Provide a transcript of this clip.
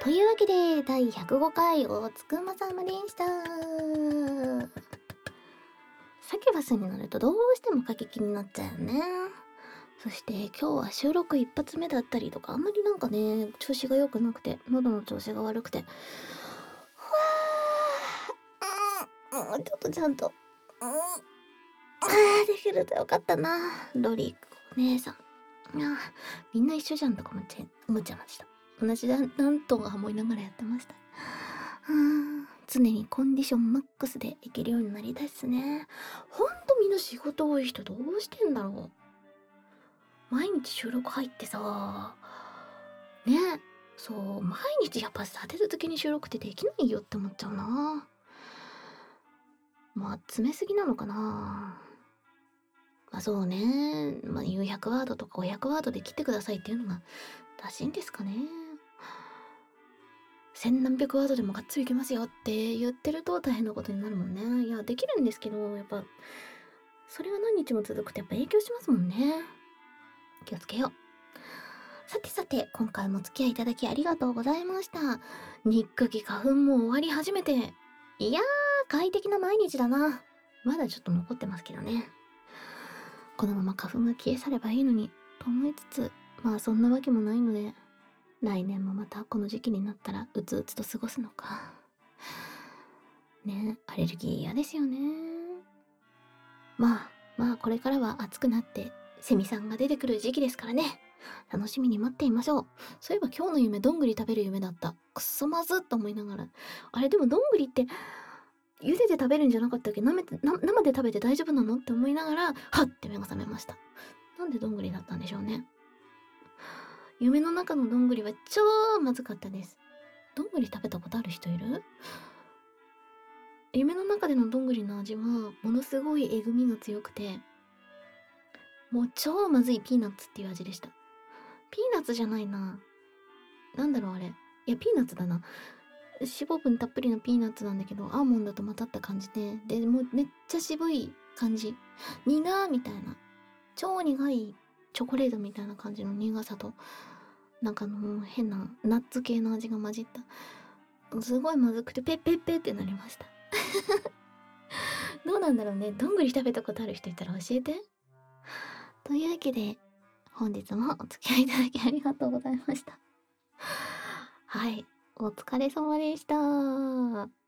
というわけで、第105回おつくまさまでした。サキュバスになるとどうしても過激になっちゃうよね。そして今日は収録一発目だったりとか、あんまりなんかね、調子が良くなくて、喉の調子が悪くて。ちょっとちゃんと、できるとよかったな。ロリーお姉さん。みんな一緒じゃんとか思っちゃいました。同じだなんとか思いながらやってました。常にコンディションマックスでいけるようになりたいっすね。ほんとみんな仕事多い人どうしてんだろう。毎日収録入ってさ、ね、そう、毎日やっぱ立て続けに収録ってできないよって思っちゃうな。まあ、詰めすぎなのかな。まあそうね、言う100ワードとか500ワードで切ってくださいっていうのが正しいんですかね。千何百ワードでもがっつりいけますよって言ってると大変なことになるもんね。いや、できるんですけど、やっぱ、それが何日も続くとやっぱ影響しますもんね。気をつけよう。さてさて、今回もお付き合いいただきありがとうございました。日記花粉も終わり始めて。いやー、快適な毎日だな。まだちょっと残ってますけどね。このまま花粉が消え去ればいいのに、と思いつつ、まあそんなわけもないので、来年もまたこの時期になったらうつうつと過ごすのか。ね、アレルギー嫌ですよね。まあこれからは暑くなってセミさんが出てくる時期ですからね。楽しみに待っていましょう。そういえば今日の夢どんぐり食べる夢だった。くっそまずっと思いながら。あれでもどんぐりって茹でて食べるんじゃなかったっけ？生で食べて大丈夫なのって思いながら、はって目が覚めました。なんでどんぐりだったんでしょうね。夢の中のどんぐりは超まずかったです。どんぐり食べたことある人いる？夢の中でのどんぐりの味はものすごいえぐみが強くて、もう超まずいピーナッツっていう味でした。ピーナッツじゃないな。なんだろうあれ。いや、ピーナッツだな。脂肪分たっぷりのピーナッツなんだけど、アーモンドと混ざった感じで、もうめっちゃ渋い感じ。苦ーみたいな。超苦いチョコレートみたいな感じの苦さと、なんか変なナッツ系の味が混じった。すごいまずくてペッペッペってなりました。どうなんだろうね。どんぐり食べたことある人いたら教えて。というわけで、本日もお付き合いいただきありがとうございました。はい、お疲れ様でした。